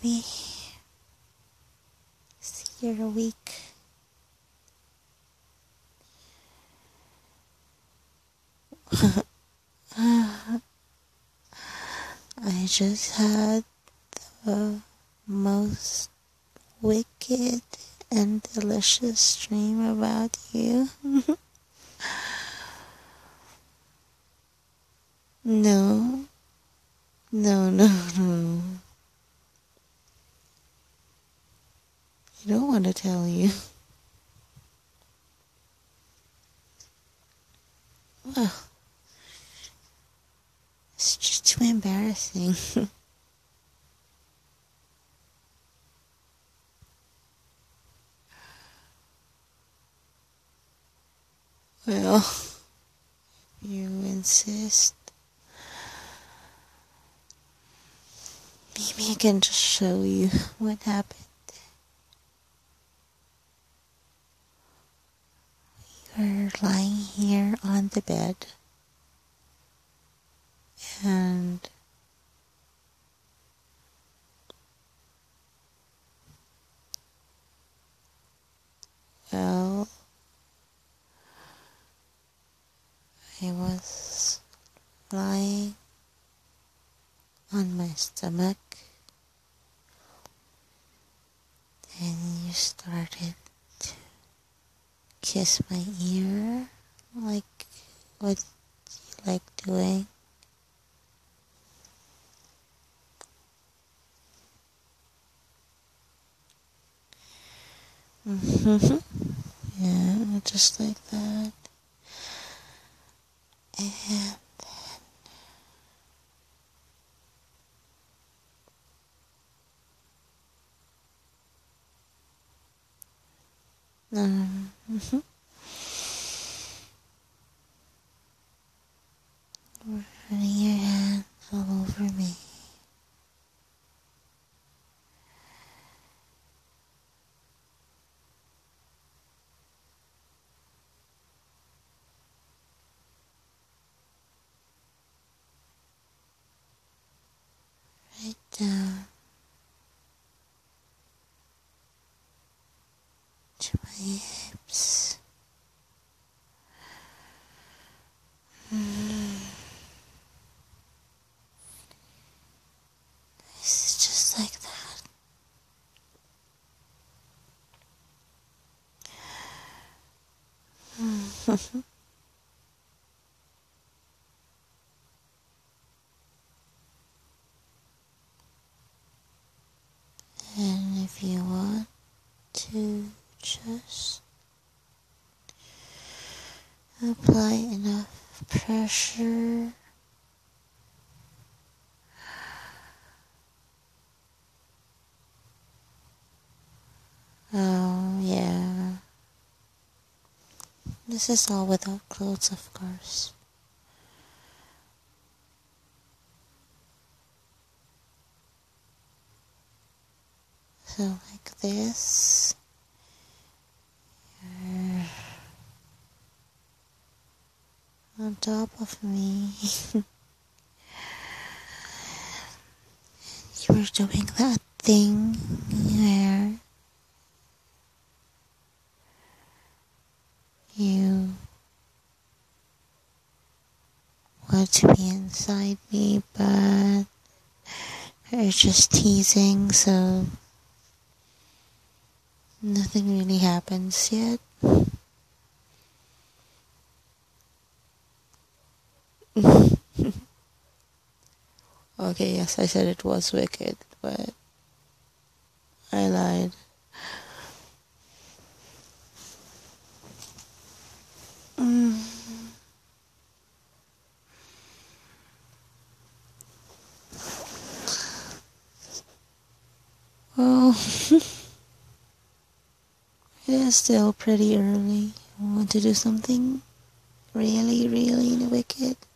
baby. See, you're weak. I just had the most wicked and delicious dream about you. No. I don't want to tell you. Well, it's just too embarrassing. Well, you insist. Maybe I can just show you what happened. You're lying here on the bed, and well, I was lying on my stomach, and you started to kiss my ear, like what you like doing. Yeah, just like that. And then, running your hands all over me. Right down to my hips. It's just like that. And if you want to just apply enough pressure, oh yeah, this is all without clothes, of course. So like this, you're on top of me. You were doing that thing where you want to be inside me, but you're just teasing, so nothing really happens yet. Okay, yes, I said it was wicked, but I lied. Well, it is still pretty early. I want to do something really, really wicked.